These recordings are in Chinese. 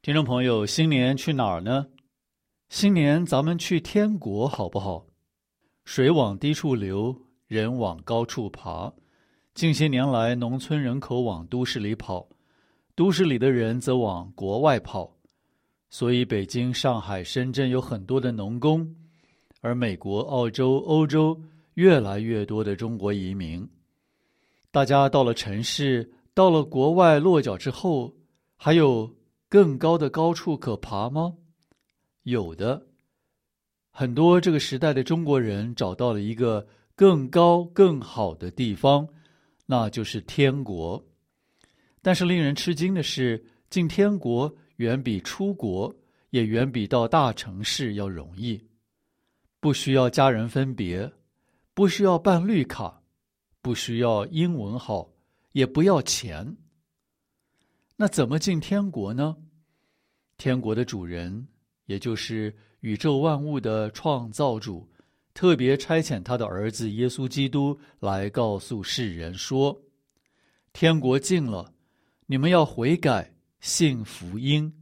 听众朋友，新年去哪儿呢？新年咱们去天国好不好？水往低处流，人往高处爬。近些年来，农村人口往都市里跑，都市里的人则往国外跑。所以北京、上海、深圳有很多的农工，而美国、澳洲、欧洲越来越多的中国移民。大家到了城市，到了国外落脚之后，还有更高的高处可爬吗？有的。很多这个时代的中国人找到了一个更高更好的地方，那就是天国。但是令人吃惊的是，进天国远比出国，也远比到大城市要容易。不需要家人分别，不需要办绿卡，不需要英文好，也不要钱。那怎么进天国呢？天国的主人，也就是宇宙万物的创造主，特别差遣他的儿子耶稣基督来告诉世人说，天国近了，你们要悔改，信福音。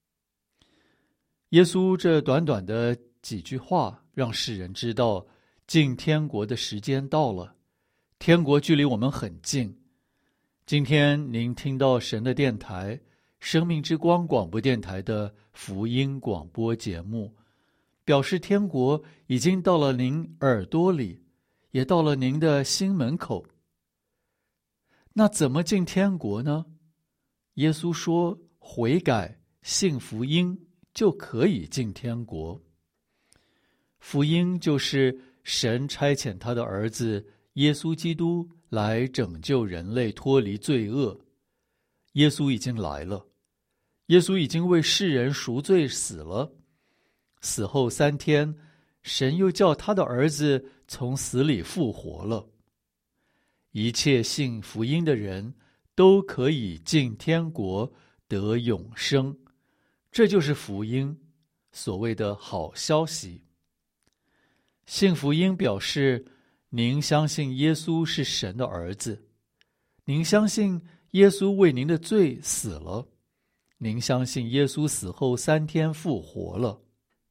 耶稣这短短的几句话，让世人知道进天国的时间到了，天国距离我们很近。今天您听到神的电台生命之光广播电台的福音广播节目，表示天国已经到了您耳朵里，也到了您的心门口。那怎么进天国呢？耶稣说，悔改信福音就可以进天国。福音就是神差遣他的儿子耶稣基督来拯救人类脱离罪恶。耶稣已经来了，耶稣已经为世人赎罪死了，死后3天，神又叫他的儿子从死里复活了。一切信福音的人都可以进天国得永生，这就是福音，所谓的好消息。信福音表示您相信耶稣是神的儿子，您相信耶稣为您的罪死了，您相信耶稣死后3天复活了。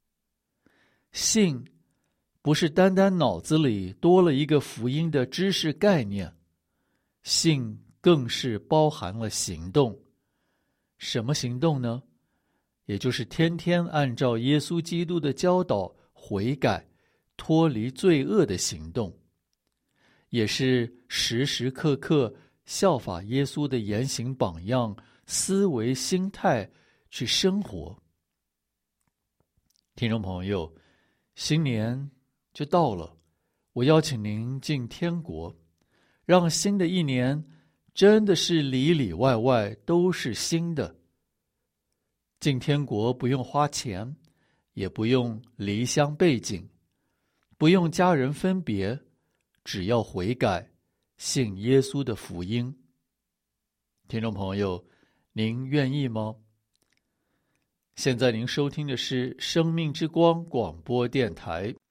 信不是单单脑子里多了一个福音的知识概念，信更是包含了行动。什么行动呢？也就是天天按照耶稣基督的教导悔改，脱离罪恶的行动，也是时时刻刻效法耶稣的言行榜样、思维心态去生活。听众朋友，新年就到了，我邀请您进天国，让新的一年真的是里里外外都是新的。进天国不用花钱，也不用离乡背井，不用家人分别，只要悔改，信耶稣的福音。听众朋友，您愿意吗？现在您收听的是生命之光广播电台，